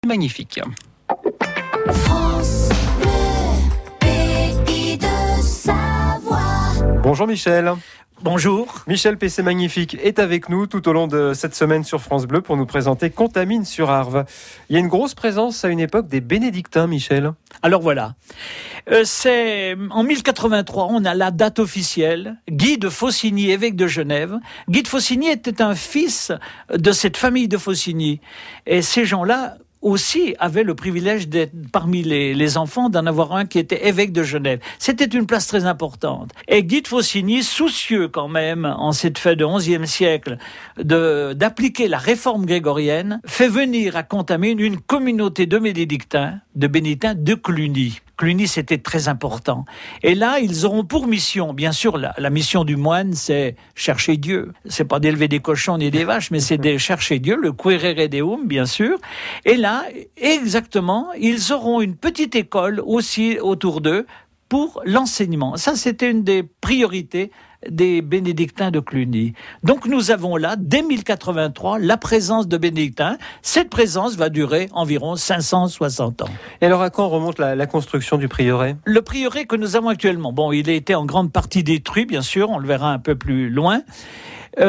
Magnifique. France Bleu, pays de Savoie. Bonjour Michel. Bonjour. Michel PC Magnifique est avec nous tout au long de cette semaine sur France Bleu pour nous présenter Contamine sur Arves. Il y a une grosse présence à une époque des bénédictins, Michel. Alors voilà, c'est en 1083, on a la date officielle. Guy de Faucigny, évêque de Genève. Guy de Faucigny était un fils de cette famille de Faucigny. Et ces gens-là aussi avaient le privilège d'être parmi les enfants, d'en avoir un qui était évêque de Genève. C'était une place très importante. Et Guy de Faucigny, soucieux quand même, en cette fin de XIe siècle, d'appliquer la réforme grégorienne, fait venir à Contamine une communauté de bénédictins de Cluny. Cluny, c'était très important. Et là, ils auront pour mission, bien sûr, la mission du moine, c'est chercher Dieu. C'est pas d'élever des cochons ni des vaches, mais c'est de chercher Dieu, le quaerere deum, bien sûr. Et là, exactement, ils auront une petite école aussi autour d'eux pour l'enseignement. Ça, c'était une des priorités des bénédictins de Cluny. Donc nous avons là, dès 1083, la présence de bénédictins. Cette présence va durer environ 560 ans. Et alors à quand remonte la construction du prieuré ? Le prieuré que nous avons actuellement, il a été en grande partie détruit, bien sûr, on le verra un peu plus loin. On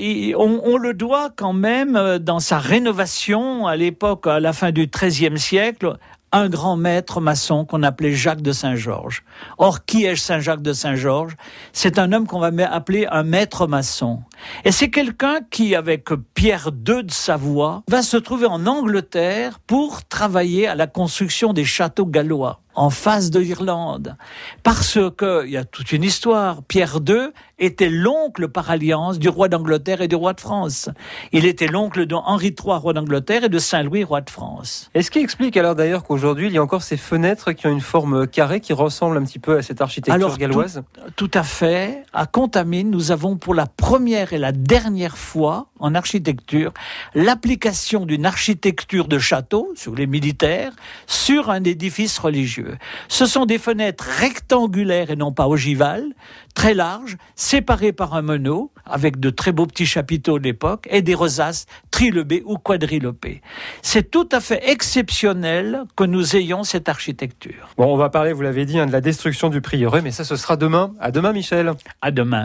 le doit quand même dans sa rénovation à l'époque, à la fin du XIIIe siècle, un grand maître maçon qu'on appelait Jacques de Saint-Georges. Or, qui est Saint Jacques de Saint-Georges ? C'est un homme qu'on va appeler un maître maçon. Et c'est quelqu'un qui, avec Pierre II de Savoie, va se trouver en Angleterre pour travailler à la construction des châteaux gallois, en face de l'Irlande. Parce que, il y a toute une histoire, Pierre II était l'oncle par alliance du roi d'Angleterre et du roi de France. Il était l'oncle de Henri III, roi d'Angleterre, et de Saint-Louis, roi de France. Et ce qui explique alors d'ailleurs qu'aujourd'hui, il y a encore ces fenêtres qui ont une forme carrée qui ressemble un petit peu à cette architecture galloise. Tout à fait. À Contamine, nous avons pour la première et la dernière fois en architecture l'application d'une architecture de château, sur les militaires, sur un édifice religieux. Ce sont des fenêtres rectangulaires et non pas ogivales, très larges, séparées par un meneau, avec de très beaux petits chapiteaux de l'époque, et des rosaces trilobées ou quadrilobées. C'est tout à fait exceptionnel que nous ayons cette architecture. Bon, on va parler, vous l'avez dit, de la destruction du prieuré, mais ça, ce sera demain. À demain, Michel. À demain.